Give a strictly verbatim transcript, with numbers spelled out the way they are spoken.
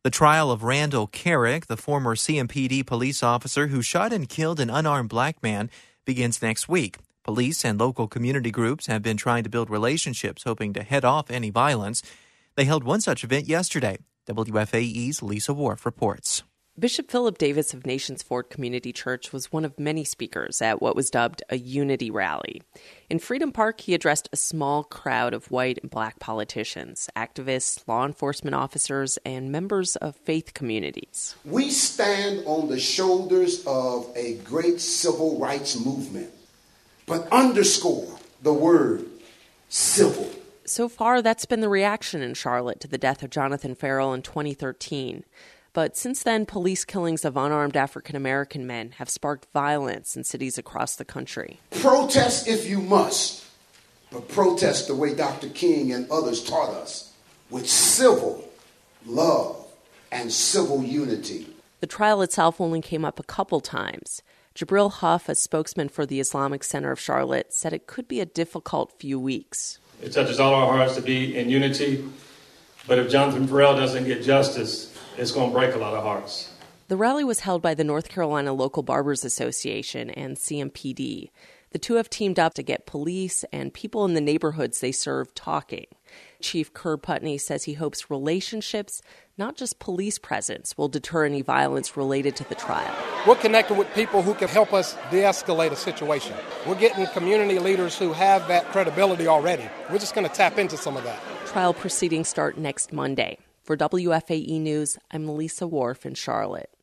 The trial of Randall Carrick, the former C M P D police officer who shot and killed an unarmed black man, begins next week. Police and local community groups have been trying to build relationships, hoping to head off any violence. They held one such event yesterday. W F A E's Lisa Worf reports. Bishop Philip Davis of Nations Ford Community Church was one of many speakers at what was dubbed a unity rally. In Freedom Park, he addressed a small crowd of white and black politicians, activists, law enforcement officers, and members of faith communities. We stand on the shoulders of a great civil rights movement, but underscore the word civil. So far, that's been the reaction in Charlotte to the death of Jonathan Ferrell in twenty thirteen. But since then, police killings of unarmed African-American men have sparked violence in cities across the country. Protest if you must, but protest the way Doctor King and others taught us, with civil love and civil unity. The trial itself only came up a couple times. Jabril Huff, a spokesman for the Islamic Center of Charlotte, said it could be a difficult few weeks. It touches all our hearts to be in unity, but if Jonathan Ferrell doesn't get justice, it's going to break a lot of hearts. The rally was held by the North Carolina Local Barbers Association and C M P D. The two have teamed up to get police and people in the neighborhoods they serve talking. Chief Kerr Putney says he hopes relationships, not just police presence, will deter any violence related to the trial. We're connecting with people who can help us de-escalate a situation. We're getting community leaders who have that credibility already. We're just going to tap into some of that. Trial proceedings start next Monday. For W F A E News, I'm Lisa Worf in Charlotte.